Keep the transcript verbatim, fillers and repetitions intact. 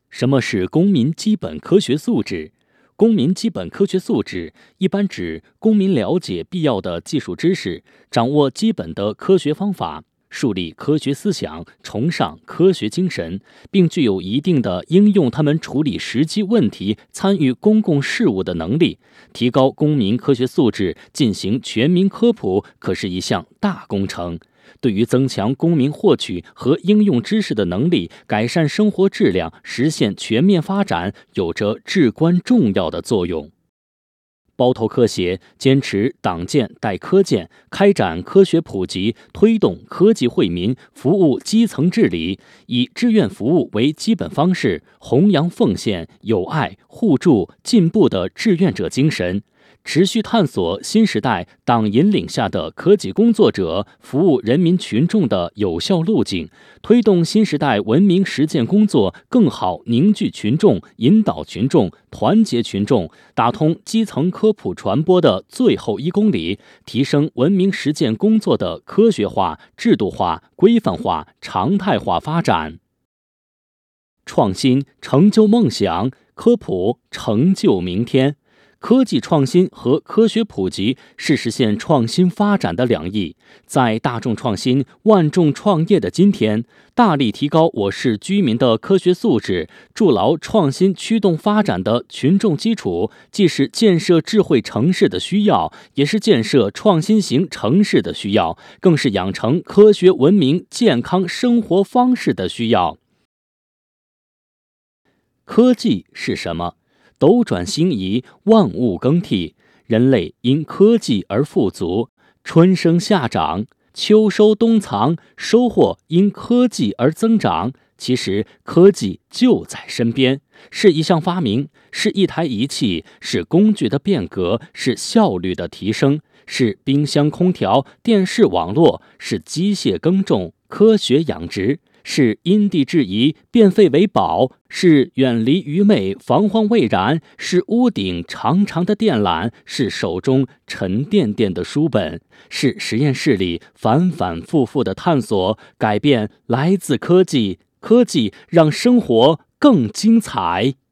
什么是公民基本科学素质？公民基本科学素质一般指公民了解必要的技术知识，掌握基本的科学方法，树立科学思想，崇尚科学精神，并具有一定的应用他们处理实际问题、参与公共事务的能力。提高公民科学素质，进行全民科普，可是一项大工程。对于增强公民获取和应用知识的能力，改善生活质量，实现全面发展，有着至关重要的作用。包头科协坚持党建带科建，开展科学普及，推动科技惠民，服务基层治理，以志愿服务为基本方式，弘扬奉献、友爱、互助、进步的志愿者精神，持续探索新时代党引领下的科技工作者服务人民群众的有效路径，推动新时代文明实践工作更好凝聚群众、引导群众、团结群众，打通基层科普传播的最后一公里，提升文明实践工作的科学化、制度化、规范化、常态化发展。创新成就梦想，科普成就明天。科技创新和科学普及是实现创新发展的两翼。在大众创新、万众创业的今天，大力提高我市居民的科学素质，筑牢创新驱动发展的群众基础，既是建设智慧城市的需要，也是建设创新型城市的需要，更是养成科学文明健康生活方式的需要。科技是什么？斗转星移，万物更替，人类因科技而富足，春生夏长，秋收冬藏，收获因科技而增长。其实科技就在身边，是一项发明，是一台仪器，是工具的变革，是效率的提升，是冰箱空调、电视网络，是机械耕种、科学养殖，是因地制宜，变废为宝，是远离愚昧，防患未然，是屋顶长长的电缆，是手中沉甸甸的书本，是实验室里反反复复的探索。改变来自科技，科技让生活更精彩。